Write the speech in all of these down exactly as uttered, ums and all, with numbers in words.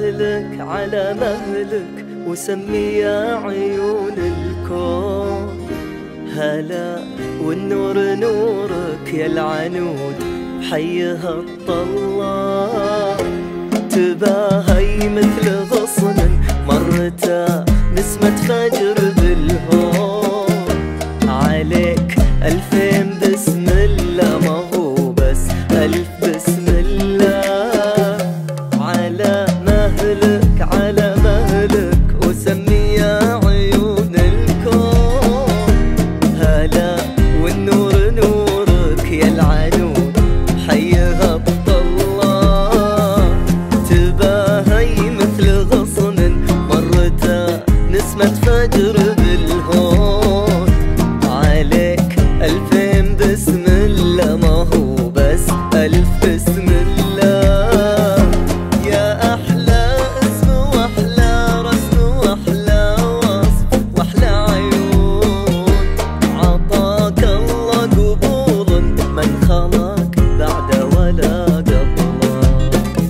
مهلك على مهلك وسمي يا عيون الكون. هلا والنور نورك يا العنود حيها الطلال. تباهي مثل غصن مرتا نسمة فجر بالهون. عليك ألفين بسم الله ما هو بس ألف بسم الله. على مهلك على مهلك وسمي يا عيون الكون. هلا والنور نورك يا العنود حيها الطلال. تباهي مثل غصن مرتا نسمة فجر بالهون. عليك ألفين بسم الله ما هو بس ألف بسم الله. يا أحلى اسم وأحلى رسم وأحلى وصف وأحلى عيون. عطاك الله قبول من خلق بعد ولا قبله.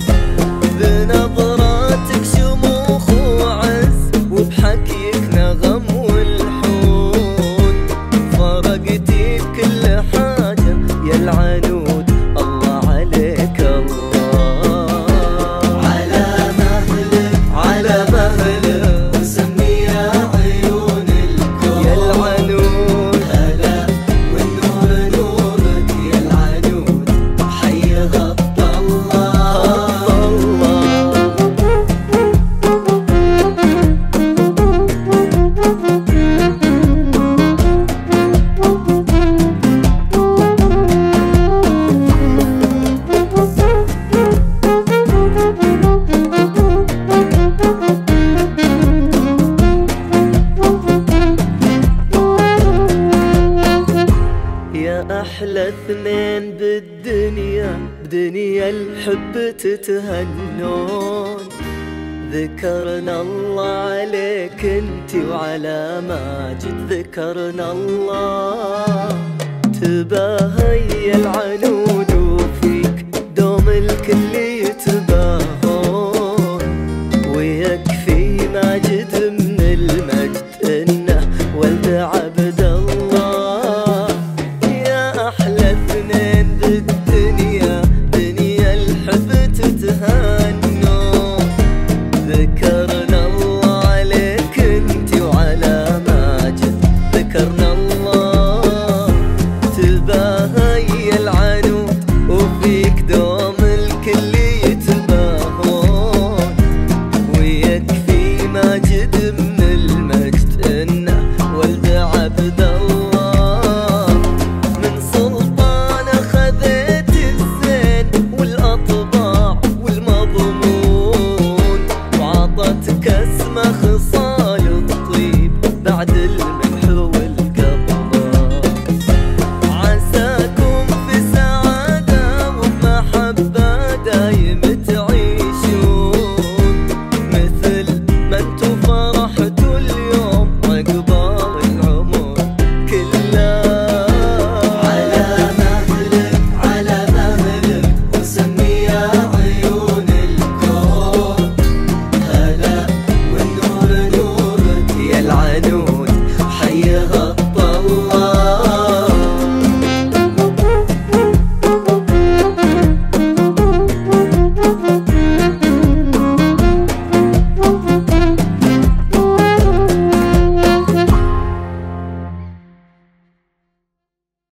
بنظراتك شموخ وعز وبحكيك نغم والحون. فرقتي بكل حاجة يا العنود الله عليك الله. على مهلك على مهلك وسمي يا عيون الكون يا العنود. هلا والنور نورك يا العنود حيها الطلال. يا أحلى اثنين بالدنيا بدنيا الحب تتهنون. ذكرنا الله عليك انتي وعلى ماجد ذكرنا الله. تباهي العنود